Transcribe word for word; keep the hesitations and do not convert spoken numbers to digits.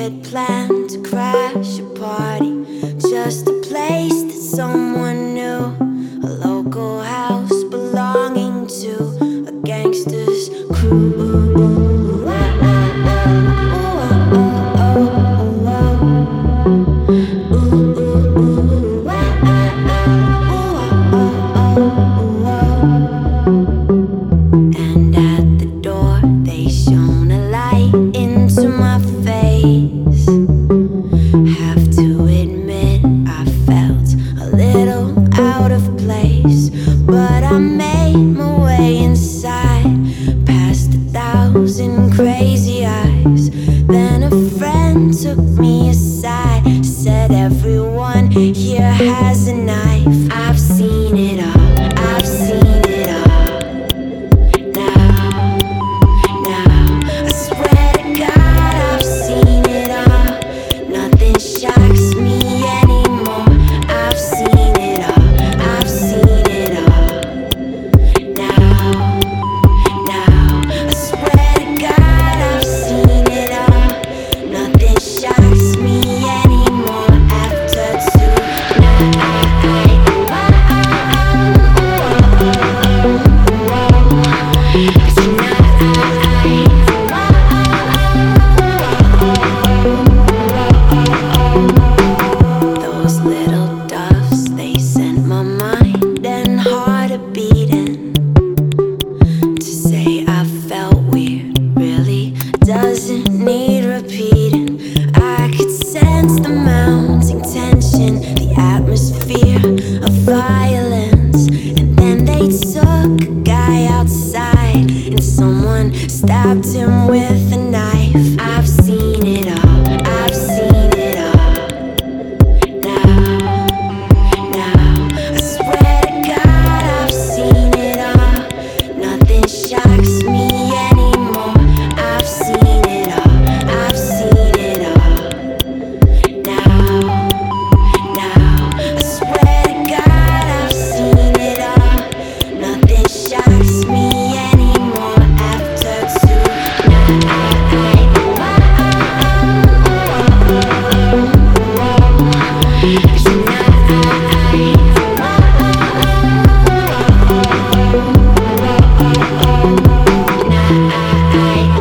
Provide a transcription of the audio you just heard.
had planned to crash a party, just a place that someone knew, a local house belonging to a gangster's crew. And at the door they shone a light into my face. Have to admit I felt a little out of place, but I made my way inside, past a thousand crazy eyes. Then a friend took me aside, said everyone here has a knife. I've seen it all, I've seen it all. Shocks me anymore. I've seen it all, I've seen it all. Now, now, I swear to God, I've seen it all. Nothing shocks me anymore after tonight. Those little doves, they sent my mind and heart a beating. To say I felt weird really doesn't need repeating. I could sense the mounting tension, the atmosphere of violence. And then they took a guy outside and someone stabbed him with a knife. I've seen it all, I've seen it all. Shocks me anymore. I've seen it all, I've seen it all. Now, now, I swear to God, I've seen it all. Nothing shocks me anymore after tonight. I